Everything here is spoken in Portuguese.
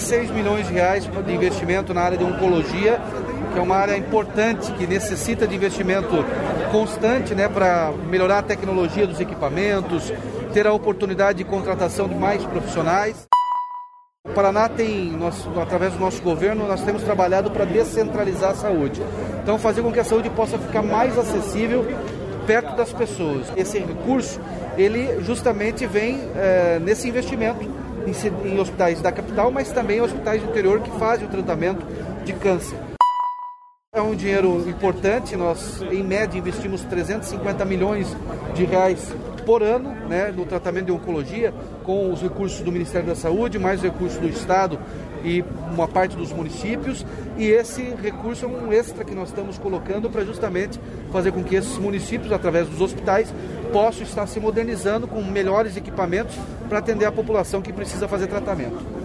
16 milhões de reais de investimento na área de oncologia, que é uma área importante, que necessita de investimento constante, né, para melhorar a tecnologia dos equipamentos, ter a oportunidade de contratação de mais profissionais. O Paraná tem, através do nosso governo, nós temos trabalhado para descentralizar a saúde. Então, fazer com que a saúde possa ficar mais acessível perto das pessoas. Esse recurso, ele justamente vem nesse investimento em hospitais da capital, mas também em hospitais do interior que fazem o tratamento de câncer. É um dinheiro importante, nós em média investimos 350 milhões de reais por ano, né, no tratamento de oncologia, com os recursos do Ministério da Saúde, mais recursos do Estado e uma parte dos municípios, e esse recurso é um extra que nós estamos colocando para justamente fazer com que esses municípios, através dos hospitais, possam estar se modernizando com melhores equipamentos para atender a população que precisa fazer tratamento.